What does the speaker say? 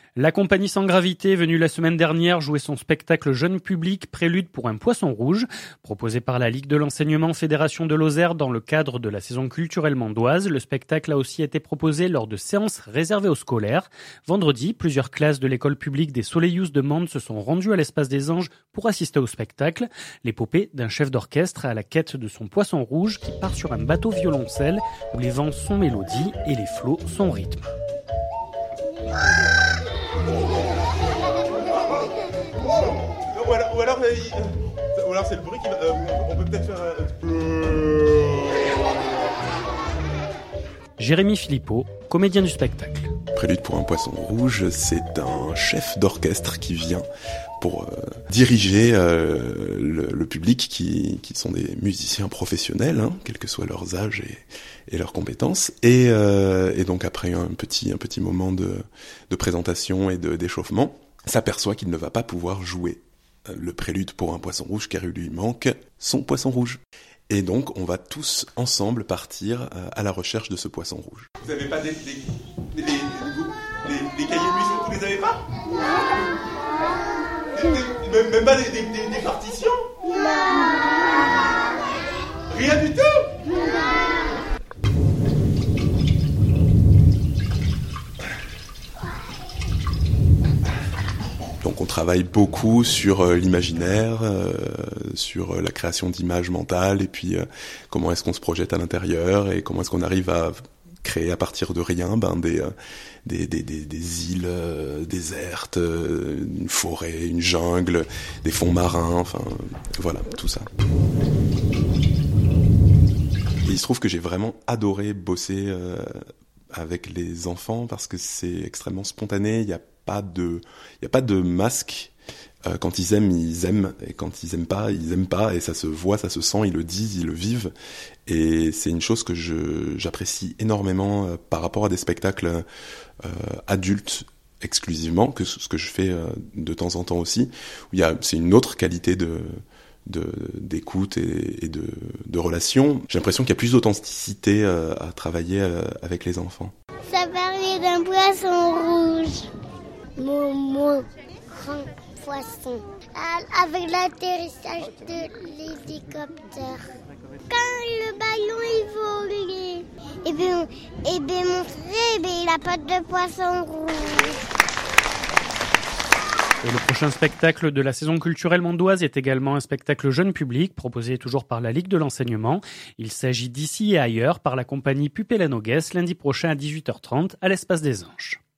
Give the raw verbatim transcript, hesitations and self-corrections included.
La compagnie Sans Gravité, venue la semaine dernière jouer son spectacle jeune public Prélude pour un poisson rouge, proposé par la Ligue de l'enseignement Fédération de Lozère dans le cadre de la saison culturelle mandoise. Le spectacle a aussi été proposé lors de séances réservées aux scolaires. Vendredi, plusieurs classes de l'école publique des Soleillous de Mende se sont rendues à l'Espace des Anges pour assister au spectacle. L'épopée d'un chef d'orchestre à la quête de son poisson rouge qui part sur un bateau violoncelle où les vents sont mélodie et les flots sont rythme. Ou alors, ou alors, euh, ou alors c'est le bruit qui va... Euh, on peut peut-être faire... Euh... Jérémy Philippot, comédien du spectacle. Prélude pour un poisson rouge, c'est un chef d'orchestre qui vient pour euh, diriger euh, le, le public qui, qui sont des musiciens professionnels, hein, quels que soient leurs âges et, et leurs compétences. Et, euh, et donc après un petit, un petit moment de, de présentation et de, d'échauffement, s'aperçoit qu'il ne va pas pouvoir jouer le prélude pour un poisson rouge car il lui manque son poisson rouge. Et donc on va tous ensemble partir à la recherche de ce poisson rouge. Vous avez pas des... des, des, des, des, des, des cahiers de musique, vous les avez pas? Des, des, même, même pas des, des, des, des partitions? Rien du tout? Donc on travaille beaucoup sur euh, l'imaginaire, euh, sur euh, la création d'images mentales, et puis euh, comment est-ce qu'on se projette à l'intérieur, et comment est-ce qu'on arrive à créer à partir de rien ben, des, euh, des, des, des, des îles euh, désertes, euh, une forêt, une jungle, des fonds marins, enfin voilà, tout ça. Et il se trouve que j'ai vraiment adoré bosser euh, avec les enfants parce que c'est extrêmement spontané, il y a pas de, il y a pas de masque. Euh, quand ils aiment, ils aiment, et quand ils aiment pas, ils aiment pas, et ça se voit, ça se sent, ils le disent, ils le vivent, et c'est une chose que je, j'apprécie énormément euh, par rapport à des spectacles euh, adultes exclusivement, que ce que je fais euh, de temps en temps aussi, où il y a, c'est une autre qualité de, de d'écoute et, et de, de relation. J'ai l'impression qu'il y a plus d'authenticité euh, à travailler euh, avec les enfants. Ça parlait d'un poisson rouge. Momo, grand poisson, avec l'atterrissage de l'hélicoptère. Quand le ballon évolue, et bien, et bien mon frère, il n'a pas de poisson rouge. Et le prochain spectacle de la saison culturelle mandoise est également un spectacle jeune public, proposé toujours par la Ligue de l'enseignement. Il s'agit d'Ici et ailleurs par la compagnie Pupella Noguès, lundi prochain à dix-huit heures trente à l'Espace des Anges.